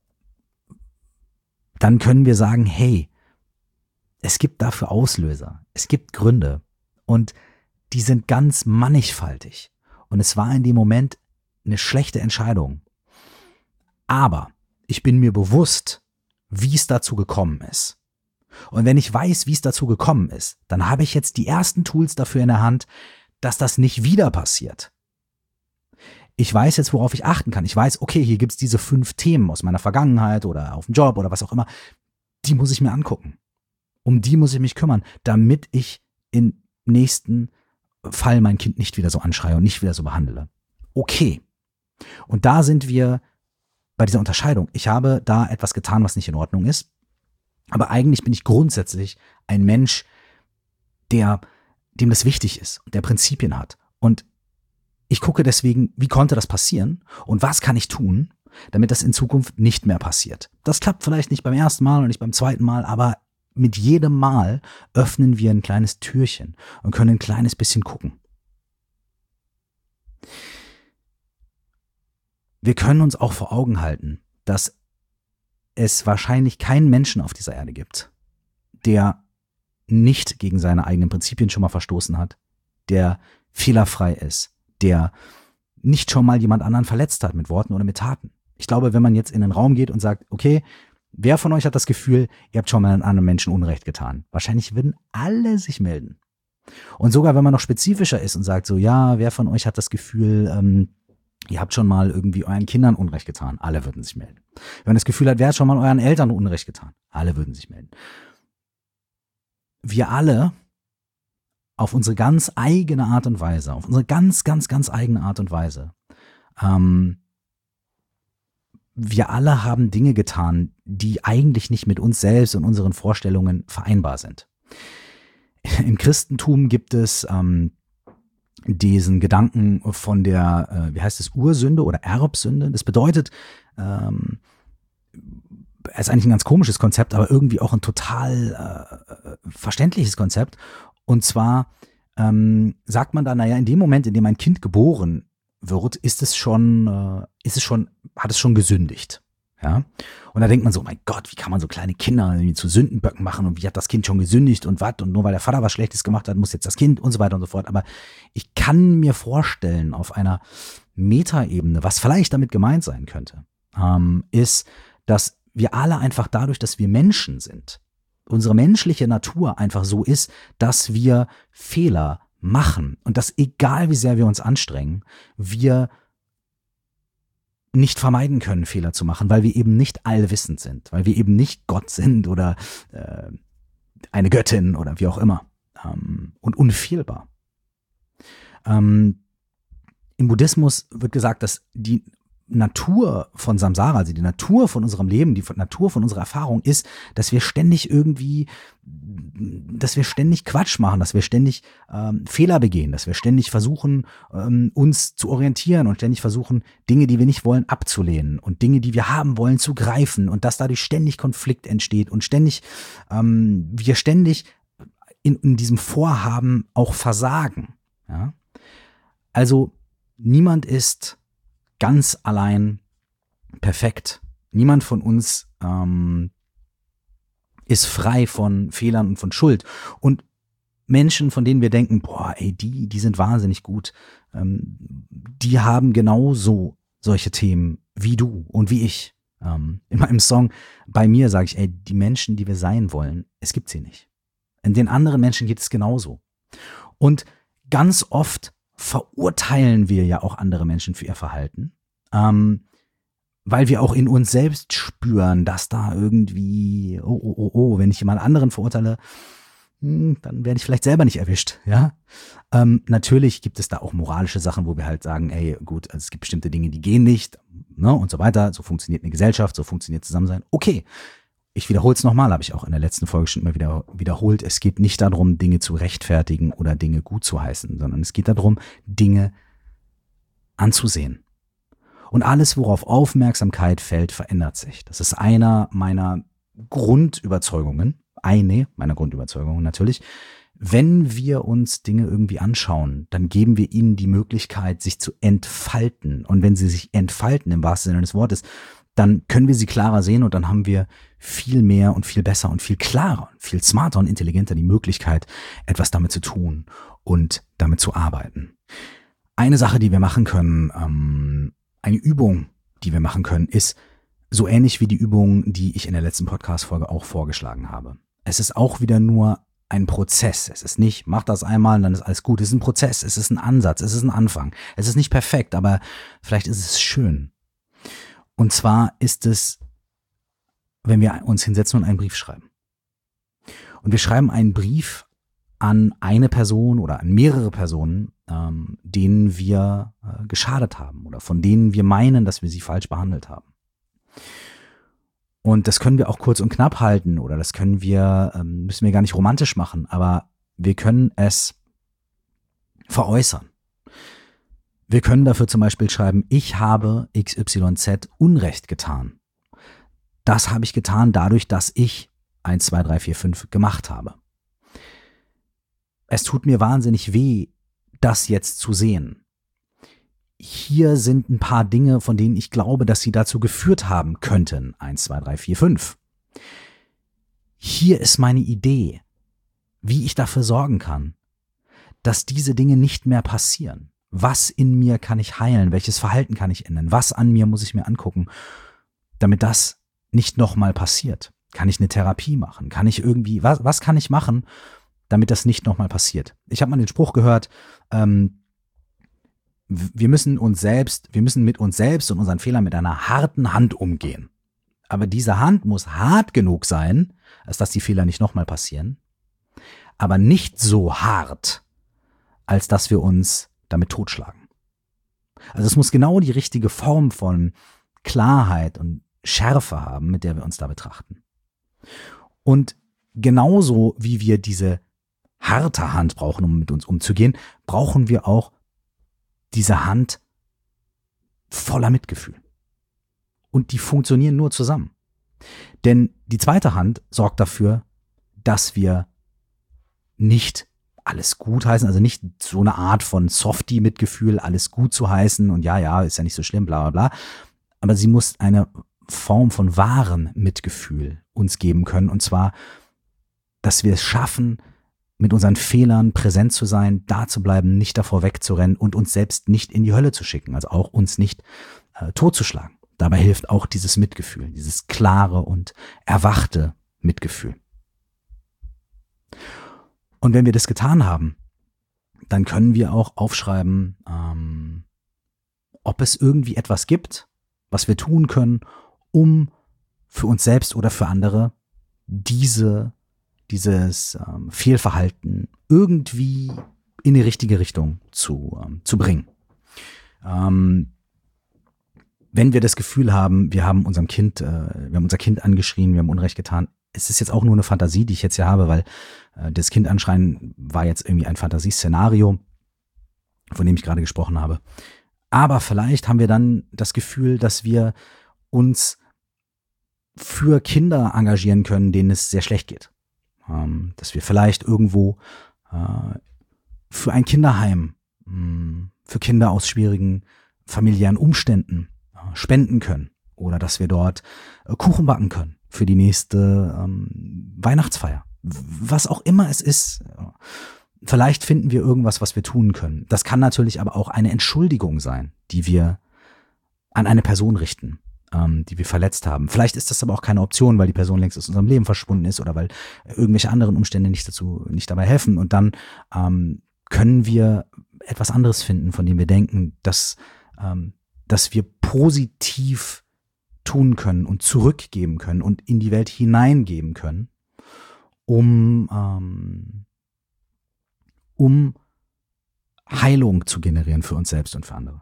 dann können wir sagen, hey, es gibt dafür Auslöser, es gibt Gründe und die sind ganz mannigfaltig. Und es war in dem Moment eine schlechte Entscheidung. Aber ich bin mir bewusst, wie es dazu gekommen ist. Und wenn ich weiß, wie es dazu gekommen ist, dann habe ich jetzt die ersten Tools dafür in der Hand, dass das nicht wieder passiert. Ich weiß jetzt, worauf ich achten kann. Ich weiß, okay, hier gibt's diese 5 Themen aus meiner Vergangenheit oder auf dem Job oder was auch immer. Die muss ich mir angucken. Um die muss ich mich kümmern, damit ich im nächsten Fall mein Kind nicht wieder so anschreie und nicht wieder so behandle. Okay. Und da sind wir bei dieser Unterscheidung. Ich habe da etwas getan, was nicht in Ordnung ist. Aber eigentlich bin ich grundsätzlich ein Mensch, dem das wichtig ist und der Prinzipien hat. Und ich gucke deswegen, wie konnte das passieren und was kann ich tun, damit das in Zukunft nicht mehr passiert. Das klappt vielleicht nicht beim ersten Mal und nicht beim zweiten Mal, aber mit jedem Mal öffnen wir ein kleines Türchen und können ein kleines bisschen gucken. Wir können uns auch vor Augen halten, dass es wahrscheinlich keinen Menschen auf dieser Erde gibt, der nicht gegen seine eigenen Prinzipien schon mal verstoßen hat, der fehlerfrei ist, der nicht schon mal jemand anderen verletzt hat mit Worten oder mit Taten. Ich glaube, wenn man jetzt in den Raum geht und sagt, okay, wer von euch hat das Gefühl, ihr habt schon mal einem anderen Menschen Unrecht getan? Wahrscheinlich würden alle sich melden. Und sogar, wenn man noch spezifischer ist und sagt so, ja, wer von euch hat das Gefühl, ihr habt schon mal irgendwie euren Kindern Unrecht getan? Alle würden sich melden. Wenn man das Gefühl hat, wer hat schon mal euren Eltern Unrecht getan? Alle würden sich melden. Wir alle auf unsere ganz eigene Art und Weise, auf unsere ganz, ganz, ganz eigene Art und Weise, wir alle haben Dinge getan, die eigentlich nicht mit uns selbst und unseren Vorstellungen vereinbar sind. Im Christentum gibt es diesen Gedanken von der, Ursünde oder Erbsünde. Das bedeutet, ist eigentlich ein ganz komisches Konzept, aber irgendwie auch ein total verständliches Konzept. Und zwar sagt man da, naja, in dem Moment, in dem ein Kind geboren wird, hat es schon gesündigt. Ja. Und da denkt man so, mein Gott, wie kann man so kleine Kinder irgendwie zu Sündenböcken machen und wie hat das Kind schon gesündigt und was und nur weil der Vater was Schlechtes gemacht hat, muss jetzt das Kind und so weiter und so fort. Aber ich kann mir vorstellen, auf einer Metaebene, was vielleicht damit gemeint sein könnte, ist, dass wir alle einfach dadurch, dass wir Menschen sind, unsere menschliche Natur einfach so ist, dass wir Fehler machen und dass egal wie sehr wir uns anstrengen, wir nicht vermeiden können, Fehler zu machen, weil wir eben nicht allwissend sind, weil wir eben nicht Gott sind oder eine Göttin oder wie auch immer und unfehlbar. Im Buddhismus wird gesagt, dass die Natur von Samsara, also die Natur von unserem Leben, die Natur von unserer Erfahrung ist, dass wir ständig Quatsch machen, dass wir ständig Fehler begehen, dass wir ständig versuchen, uns zu orientieren und ständig versuchen, Dinge, die wir nicht wollen, abzulehnen und Dinge, die wir haben wollen, zu greifen und dass dadurch ständig Konflikt entsteht und wir ständig in diesem Vorhaben auch versagen. Ja? Also niemand ist ganz allein perfekt. Niemand von uns ist frei von Fehlern und von Schuld. Und Menschen, von denen wir denken, boah, ey, die sind wahnsinnig gut, die haben genauso solche Themen wie du und wie ich. In meinem Song Bei mir sage ich, ey, die Menschen, die wir sein wollen, es gibt sie nicht. In den anderen Menschen geht es genauso. Und ganz oft verurteilen wir ja auch andere Menschen für ihr Verhalten, weil wir auch in uns selbst spüren, dass da irgendwie, wenn ich jemand anderen verurteile, dann werde ich vielleicht selber nicht erwischt, ja. Natürlich gibt es da auch moralische Sachen, wo wir halt sagen, ey, gut, also es gibt bestimmte Dinge, die gehen nicht, ne, und so weiter, so funktioniert eine Gesellschaft, so funktioniert Zusammensein, okay. Ich wiederhole es nochmal, habe ich auch in der letzten Folge schon immer wieder wiederholt. Es geht nicht darum, Dinge zu rechtfertigen oder Dinge gut zu heißen, sondern es geht darum, Dinge anzusehen. Und alles, worauf Aufmerksamkeit fällt, verändert sich. Das ist eine meiner Grundüberzeugungen natürlich. Wenn wir uns Dinge irgendwie anschauen, dann geben wir ihnen die Möglichkeit, sich zu entfalten. Und wenn sie sich entfalten, im wahrsten Sinne des Wortes, dann können wir sie klarer sehen und dann haben wir viel mehr und viel besser und viel klarer, viel smarter und intelligenter die Möglichkeit, etwas damit zu tun und damit zu arbeiten. Eine Sache, die wir machen können, eine Übung, die wir machen können, ist so ähnlich wie die Übung, die ich in der letzten Podcast-Folge auch vorgeschlagen habe. Es ist auch wieder nur ein Prozess. Es ist nicht, mach das einmal und dann ist alles gut. Es ist ein Prozess, es ist ein Ansatz, es ist ein Anfang. Es ist nicht perfekt, aber vielleicht ist es schön. Und zwar ist es, wenn wir uns hinsetzen und einen Brief schreiben. Und wir schreiben einen Brief an eine Person oder an mehrere Personen, denen wir geschadet haben oder von denen wir meinen, dass wir sie falsch behandelt haben. Und das können wir auch kurz und knapp halten oder das müssen wir gar nicht romantisch machen, aber wir können es veräußern. Wir können dafür zum Beispiel schreiben, ich habe XYZ Unrecht getan. Das habe ich getan dadurch, dass ich 1, 2, 3, 4, 5 gemacht habe. Es tut mir wahnsinnig weh, das jetzt zu sehen. Hier sind ein paar Dinge, von denen ich glaube, dass sie dazu geführt haben könnten. 1, 2, 3, 4, 5. Hier ist meine Idee, wie ich dafür sorgen kann, dass diese Dinge nicht mehr passieren. Was in mir kann ich heilen? Welches Verhalten kann ich ändern? Was an mir muss ich mir angucken, damit das nicht nochmal passiert? Kann ich eine Therapie machen? Kann ich irgendwie, was kann ich machen, damit das nicht nochmal passiert? Ich habe mal den Spruch gehört, wir müssen mit uns selbst und unseren Fehlern mit einer harten Hand umgehen. Aber diese Hand muss hart genug sein, als dass die Fehler nicht nochmal passieren, aber nicht so hart, als dass wir uns damit totschlagen. Also es muss genau die richtige Form von Klarheit und Schärfe haben, mit der wir uns da betrachten. Und genauso wie wir diese harte Hand brauchen, um mit uns umzugehen, brauchen wir auch diese Hand voller Mitgefühl. Und die funktionieren nur zusammen. Denn die zweite Hand sorgt dafür, dass wir nicht alles gut heißen, also nicht so eine Art von Softie-Mitgefühl, alles gut zu heißen und ja, ist ja nicht so schlimm, bla bla bla. Aber sie muss eine Form von wahrem Mitgefühl uns geben können. Und zwar, dass wir es schaffen, mit unseren Fehlern präsent zu sein, da zu bleiben, nicht davor wegzurennen und uns selbst nicht in die Hölle zu schicken, also auch uns nicht totzuschlagen. Dabei hilft auch dieses Mitgefühl, dieses klare und erwachte Mitgefühl. Und wenn wir das getan haben, dann können wir auch aufschreiben, ob es irgendwie etwas gibt, was wir tun können, um für uns selbst oder für andere dieses Fehlverhalten irgendwie in die richtige Richtung zu bringen. Wenn wir das Gefühl haben, wir haben unser Kind angeschrien, wir haben Unrecht getan, es ist jetzt auch nur eine Fantasie, die ich jetzt hier habe, weil das Kind anschreien war jetzt irgendwie ein Fantasieszenario, von dem ich gerade gesprochen habe. Aber vielleicht haben wir dann das Gefühl, dass wir uns für Kinder engagieren können, denen es sehr schlecht geht. Dass wir vielleicht irgendwo für ein Kinderheim, für Kinder aus schwierigen familiären Umständen spenden können. Oder dass wir dort Kuchen backen können für die nächste Weihnachtsfeier. Was auch immer es ist. Vielleicht finden wir irgendwas, was wir tun können. Das kann natürlich aber auch eine Entschuldigung sein, die wir an eine Person richten, die wir verletzt haben. Vielleicht ist das aber auch keine Option, weil die Person längst aus unserem Leben verschwunden ist oder weil irgendwelche anderen Umstände nicht dabei helfen. Und dann können wir etwas anderes finden, von dem wir denken, dass wir positiv tun können und zurückgeben können und in die Welt hineingeben können, um Heilung zu generieren für uns selbst und für andere.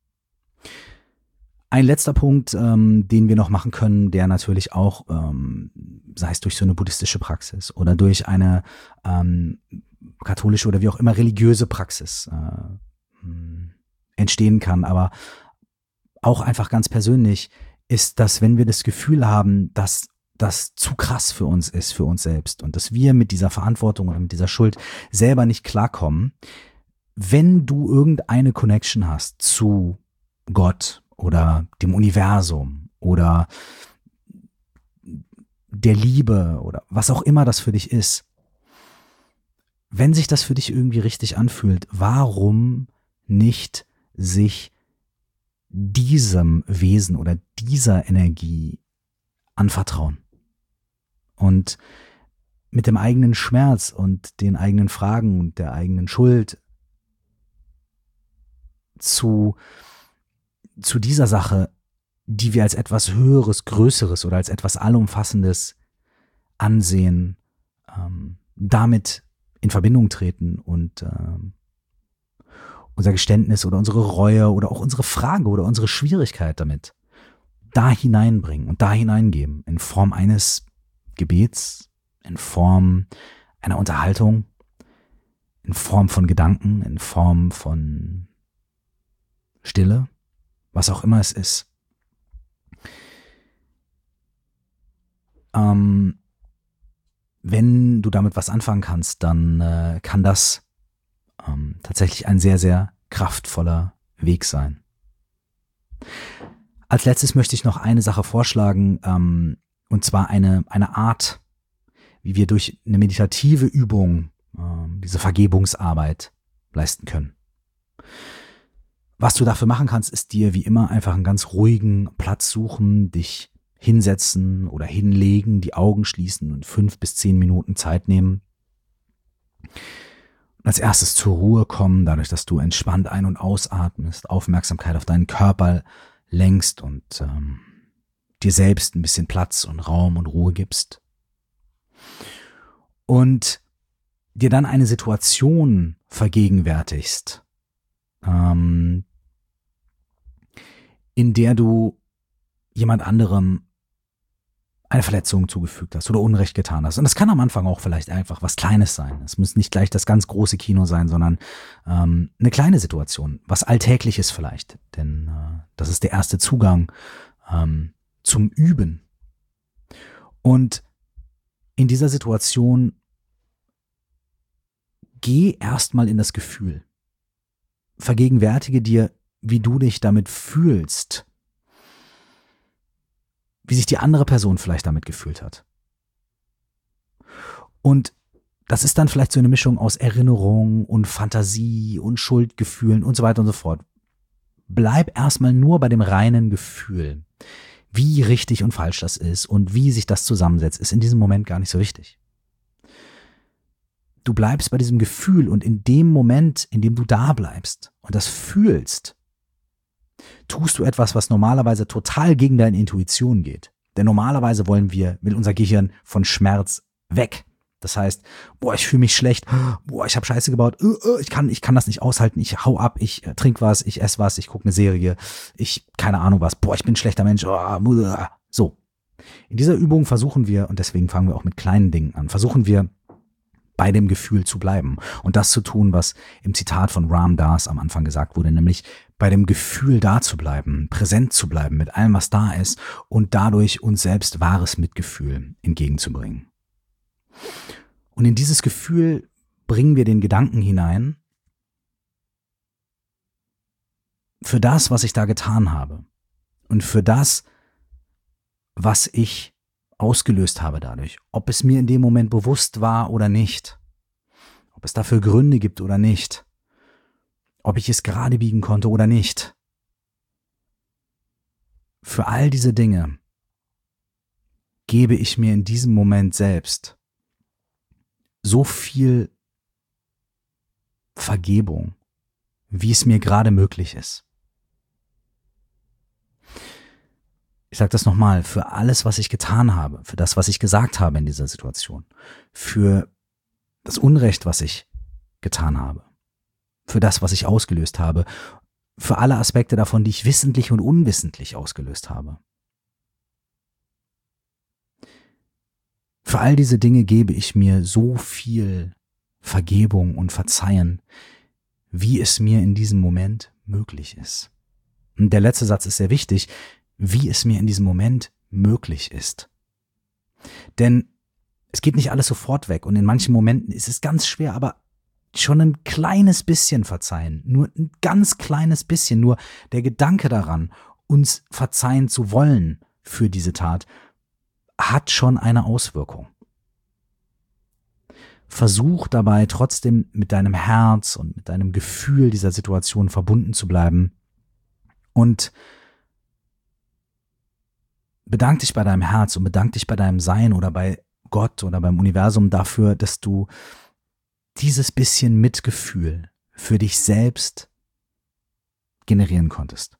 Ein letzter Punkt, den wir noch machen können, der natürlich auch, sei es durch so eine buddhistische Praxis oder durch eine katholische oder wie auch immer religiöse Praxis entstehen kann, aber auch einfach ganz persönlich, ist, dass wenn wir das Gefühl haben, dass das zu krass für uns ist, für uns selbst und dass wir mit dieser Verantwortung oder mit dieser Schuld selber nicht klarkommen, wenn du irgendeine Connection hast zu Gott oder dem Universum oder der Liebe oder was auch immer das für dich ist, wenn sich das für dich irgendwie richtig anfühlt, warum nicht sich diesem Wesen oder dieser Energie anvertrauen und mit dem eigenen Schmerz und den eigenen Fragen und der eigenen Schuld zu dieser Sache, die wir als etwas Höheres, Größeres oder als etwas Allumfassendes ansehen, damit in Verbindung treten und unser Geständnis oder unsere Reue oder auch unsere Frage oder unsere Schwierigkeit damit da hineinbringen und da hineingeben in Form eines Gebets, in Form einer Unterhaltung, in Form von Gedanken, in Form von Stille, was auch immer es ist. Wenn du damit was anfangen kannst, dann kann das tatsächlich ein sehr, sehr kraftvoller Weg sein. Als letztes möchte ich noch eine Sache vorschlagen, und zwar eine Art, wie wir durch eine meditative Übung diese Vergebungsarbeit leisten können. Was du dafür machen kannst, ist dir wie immer einfach einen ganz ruhigen Platz suchen, dich hinsetzen oder hinlegen, die Augen schließen und 5 bis 10 Minuten Zeit nehmen. Als erstes zur Ruhe kommen, dadurch, dass du entspannt ein- und ausatmest, Aufmerksamkeit auf deinen Körper lenkst und dir selbst ein bisschen Platz und Raum und Ruhe gibst. Und dir dann eine Situation vergegenwärtigst, in der du jemand anderem eine Verletzung zugefügt hast oder Unrecht getan hast. Und das kann am Anfang auch vielleicht einfach was Kleines sein. Es muss nicht gleich das ganz große Kino sein, sondern eine kleine Situation, was Alltägliches vielleicht. Denn das ist der erste Zugang zum Üben Und in dieser Situation geh erstmal in das Gefühl. Vergegenwärtige dir, wie du dich damit fühlst. Wie sich die andere Person vielleicht damit gefühlt hat. Und das ist dann vielleicht so eine Mischung aus Erinnerung und Fantasie und Schuldgefühlen und so weiter und so fort. Bleib erstmal nur bei dem reinen Gefühl. Wie richtig und falsch das ist und wie sich das zusammensetzt, ist in diesem Moment gar nicht so wichtig. Du bleibst bei diesem Gefühl und in dem Moment, in dem du da bleibst und das fühlst, tust du etwas, was normalerweise total gegen deine Intuition geht. Denn normalerweise will unser Gehirn von Schmerz weg. Das heißt, ich fühle mich schlecht, ich habe Scheiße gebaut, ich kann das nicht aushalten, ich hau ab, ich trinke was, ich esse was, ich gucke eine Serie, keine Ahnung was, ich bin ein schlechter Mensch, so. In dieser Übung versuchen wir, und deswegen fangen wir auch mit kleinen Dingen an, versuchen wir bei dem Gefühl zu bleiben und das zu tun, was im Zitat von Ram Dass am Anfang gesagt wurde, nämlich bei dem Gefühl da zu bleiben, präsent zu bleiben mit allem, was da ist und dadurch uns selbst wahres Mitgefühl entgegenzubringen. Und in dieses Gefühl bringen wir den Gedanken hinein, für das, was ich da getan habe und für das, was ich ausgelöst habe dadurch, ob es mir in dem Moment bewusst war oder nicht, ob es dafür Gründe gibt oder nicht, ob ich es gerade biegen konnte oder nicht. Für all diese Dinge gebe ich mir in diesem Moment selbst so viel Vergebung, wie es mir gerade möglich ist. Ich sage das nochmal, für alles, was ich getan habe, für das, was ich gesagt habe in dieser Situation, für das Unrecht, was ich getan habe, für das, was ich ausgelöst habe, für alle Aspekte davon, die ich wissentlich und unwissentlich ausgelöst habe. Für all diese Dinge gebe ich mir so viel Vergebung und Verzeihen, wie es mir in diesem Moment möglich ist. Und der letzte Satz ist sehr wichtig, wie es mir in diesem Moment möglich ist. Denn es geht nicht alles sofort weg und in manchen Momenten ist es ganz schwer, aber schon ein kleines bisschen verzeihen, nur ein ganz kleines bisschen, nur der Gedanke daran, uns verzeihen zu wollen für diese Tat, hat schon eine Auswirkung. Versuch dabei trotzdem mit deinem Herz und mit deinem Gefühl dieser Situation verbunden zu bleiben und bedank dich bei deinem Herz und bedank dich bei deinem Sein oder bei Gott oder beim Universum dafür, dass du dieses bisschen Mitgefühl für dich selbst generieren konntest.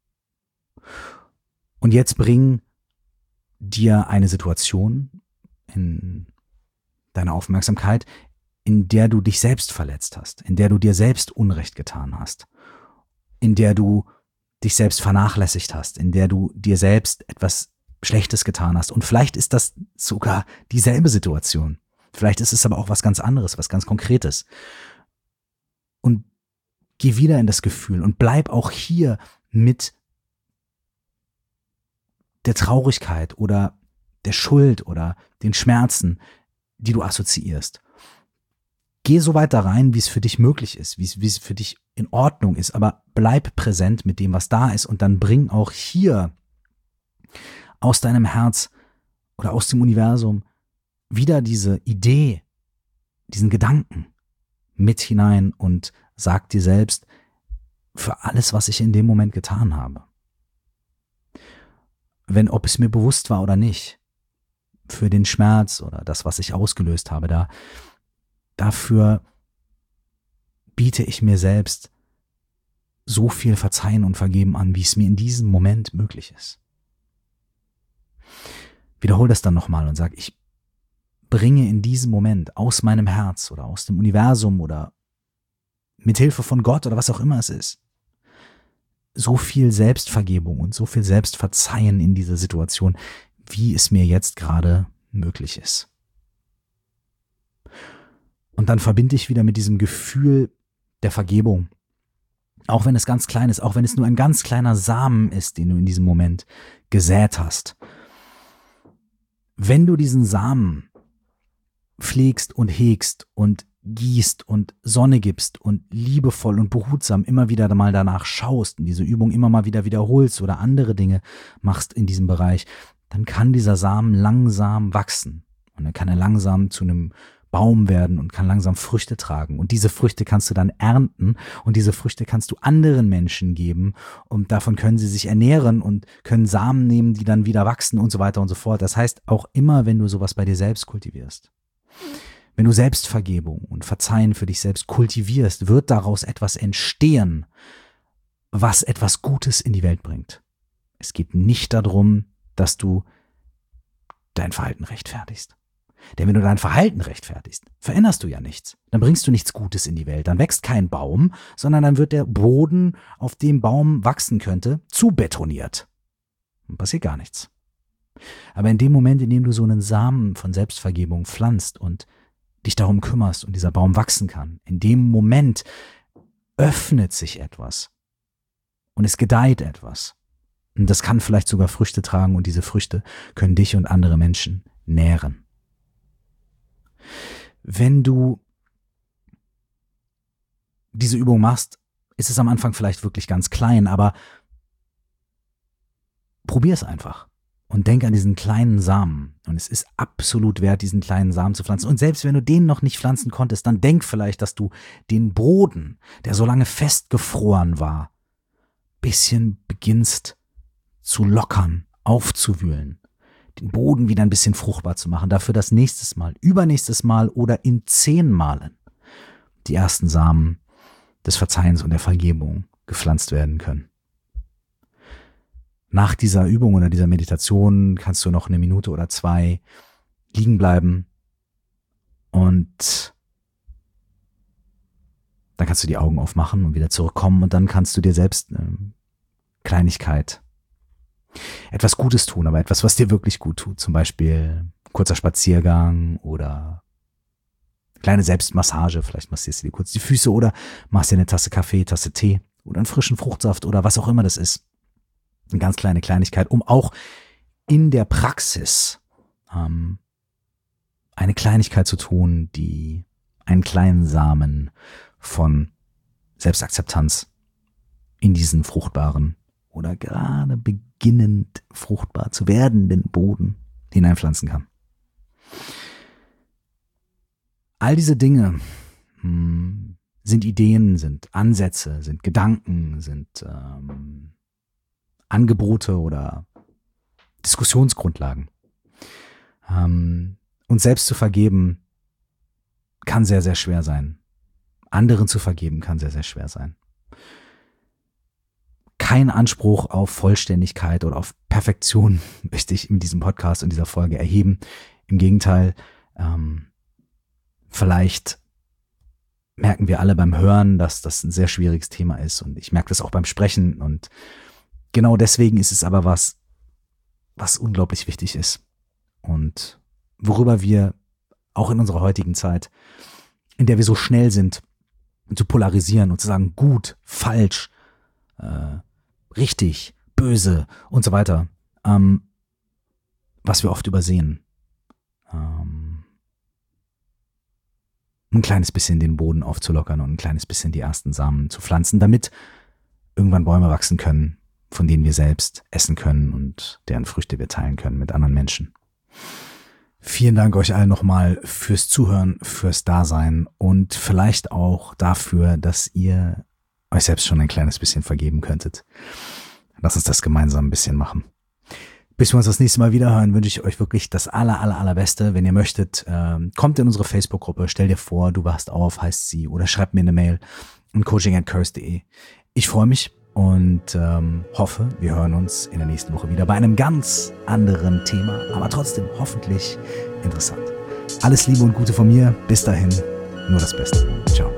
Und jetzt bring dir eine Situation in deine Aufmerksamkeit, in der du dich selbst verletzt hast, in der du dir selbst Unrecht getan hast, in der du dich selbst vernachlässigt hast, in der du dir selbst etwas Schlechtes getan hast. Und vielleicht ist das sogar dieselbe Situation. Vielleicht ist es aber auch was ganz anderes, was ganz Konkretes. Und geh wieder in das Gefühl und bleib auch hier mit der Traurigkeit oder der Schuld oder den Schmerzen, die du assoziierst. Geh so weit da rein, wie es für dich möglich ist, wie es für dich in Ordnung ist, aber bleib präsent mit dem, was da ist und dann bring auch hier aus deinem Herz oder aus dem Universum wieder diese Idee, diesen Gedanken mit hinein und sag dir selbst, für alles, was ich in dem Moment getan habe, ob es mir bewusst war oder nicht, für den Schmerz oder das, was ich ausgelöst habe, dafür biete ich mir selbst so viel Verzeihen und Vergeben an, wie es mir in diesem Moment möglich ist. Wiederhol das dann nochmal und sag, ich bringe in diesem Moment aus meinem Herz oder aus dem Universum oder mit Hilfe von Gott oder was auch immer es ist, so viel Selbstvergebung und so viel Selbstverzeihen in dieser Situation, wie es mir jetzt gerade möglich ist. Und dann verbinde ich wieder mit diesem Gefühl der Vergebung. Auch wenn es ganz klein ist, auch wenn es nur ein ganz kleiner Samen ist, den du in diesem Moment gesät hast. wenn du diesen Samen pflegst und hegst und gießt und Sonne gibst und liebevoll und behutsam immer wieder mal danach schaust und diese Übung immer mal wieder wiederholst oder andere Dinge machst in diesem Bereich, dann kann dieser Samen langsam wachsen und dann kann er langsam zu einem Baum werden und kann langsam Früchte tragen. Und diese Früchte kannst du dann ernten und diese Früchte kannst du anderen Menschen geben und davon können sie sich ernähren und können Samen nehmen, die dann wieder wachsen und so weiter und so fort. Das heißt, auch immer, wenn du sowas bei dir selbst kultivierst, wenn du Selbstvergebung und Verzeihen für dich selbst kultivierst, wird daraus etwas entstehen, was etwas Gutes in die Welt bringt. Es geht nicht darum, dass du dein Verhalten rechtfertigst. Denn wenn du dein Verhalten rechtfertigst, veränderst du ja nichts. Dann bringst du nichts Gutes in die Welt. Dann wächst kein Baum, sondern dann wird der Boden, auf dem Baum wachsen könnte, zubetoniert. Dann passiert gar nichts. Aber in dem Moment, in dem du so einen Samen von Selbstvergebung pflanzt und dich darum kümmerst und dieser Baum wachsen kann, in dem Moment öffnet sich etwas und es gedeiht etwas. Und das kann vielleicht sogar Früchte tragen und diese Früchte können dich und andere Menschen nähren. Wenn du diese Übung machst, ist es am Anfang vielleicht wirklich ganz klein, aber probier es einfach und denk an diesen kleinen Samen. Und es ist absolut wert, diesen kleinen Samen zu pflanzen. Und selbst wenn du den noch nicht pflanzen konntest, dann denk vielleicht, dass du den Boden, der so lange festgefroren war, bisschen beginnst zu lockern, aufzuwühlen. Den Boden wieder ein bisschen fruchtbar zu machen, dafür das nächstes Mal, übernächstes Mal oder in 10 Malen die ersten Samen des Verzeihens und der Vergebung gepflanzt werden können. Nach dieser Übung oder dieser Meditation kannst du noch 1 Minute oder 2 liegen bleiben und dann kannst du die Augen aufmachen und wieder zurückkommen und dann kannst du dir selbst eine Kleinigkeit, etwas Gutes tun, aber etwas, was dir wirklich gut tut. Zum Beispiel kurzer Spaziergang oder kleine Selbstmassage. Vielleicht massierst du dir kurz die Füße oder machst dir eine Tasse Kaffee, Tasse Tee oder einen frischen Fruchtsaft oder was auch immer das ist. Eine ganz kleine Kleinigkeit, um auch in der Praxis eine Kleinigkeit zu tun, die einen kleinen Samen von Selbstakzeptanz in diesen fruchtbaren oder gerade beginnend fruchtbar zu werdenden Boden hineinpflanzen kann. All diese Dinge sind Ideen, sind Ansätze, sind Gedanken, sind Angebote oder Diskussionsgrundlagen. Uns selbst zu vergeben kann sehr, sehr schwer sein. Anderen zu vergeben kann sehr, sehr schwer sein. Kein Anspruch auf Vollständigkeit oder auf Perfektion möchte ich in diesem Podcast und dieser Folge erheben. Im Gegenteil, vielleicht merken wir alle beim Hören, dass das ein sehr schwieriges Thema ist und ich merke das auch beim Sprechen und genau deswegen ist es aber was unglaublich wichtig ist und worüber wir auch in unserer heutigen Zeit, in der wir so schnell sind, zu polarisieren und zu sagen, gut, falsch, richtig, böse und so weiter, was wir oft übersehen. Ein kleines bisschen den Boden aufzulockern und ein kleines bisschen die ersten Samen zu pflanzen, damit irgendwann Bäume wachsen können, von denen wir selbst essen können und deren Früchte wir teilen können mit anderen Menschen. Vielen Dank euch allen nochmal fürs Zuhören, fürs Dasein und vielleicht auch dafür, dass ihr euch selbst schon ein kleines bisschen vergeben könntet. Lass uns das gemeinsam ein bisschen machen. Bis wir uns das nächste Mal wieder hören, wünsche ich euch wirklich das allerbeste. Wenn ihr möchtet, kommt in unsere Facebook-Gruppe, stell dir vor, du wachst auf, heißt sie, oder schreibt mir eine Mail an coaching@curse.de. Ich freue mich und hoffe, wir hören uns in der nächsten Woche wieder bei einem ganz anderen Thema, aber trotzdem hoffentlich interessant. Alles Liebe und Gute von mir. Bis dahin, nur das Beste. Ciao.